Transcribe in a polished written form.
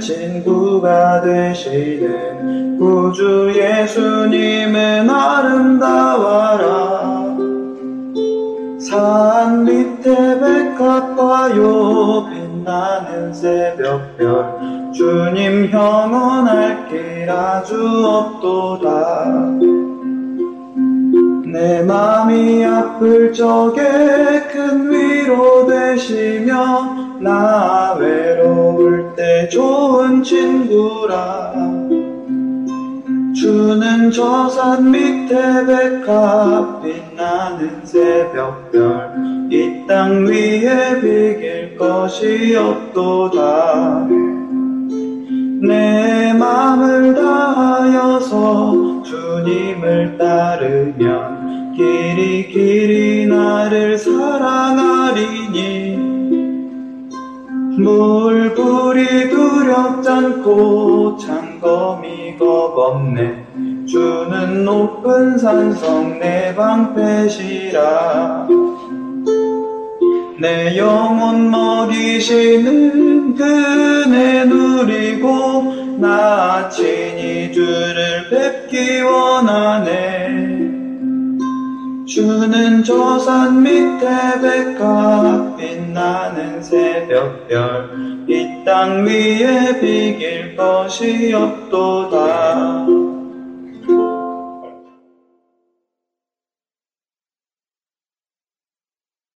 친구가 되시는 구주 예수님은 아름다워라. 산 밑에 백합화요 빛나는 새벽별 주님 영원할 길 아주 없도다. 내 맘이 아플 적에 큰 위로 되시며 나 외로울 때 좋은 친구라. 주는 저 산 밑에 백합 빛나는 새벽별 이 땅 위에 비길 것이 없도다. 내 맘을 다하여서 주님을 따르면 길이 길이 나를 사랑하리니 물불이 두렵지 않고 창검이 겁없네. 주는 높은 산성 내 방패시라. 내 영혼 먹이시는 그네 누리고 나 친히 주를 뵙기 원하네. 주는 저 산 밑에 백합 빛나는 새벽별 이 땅 위에 비길 것이 없도다.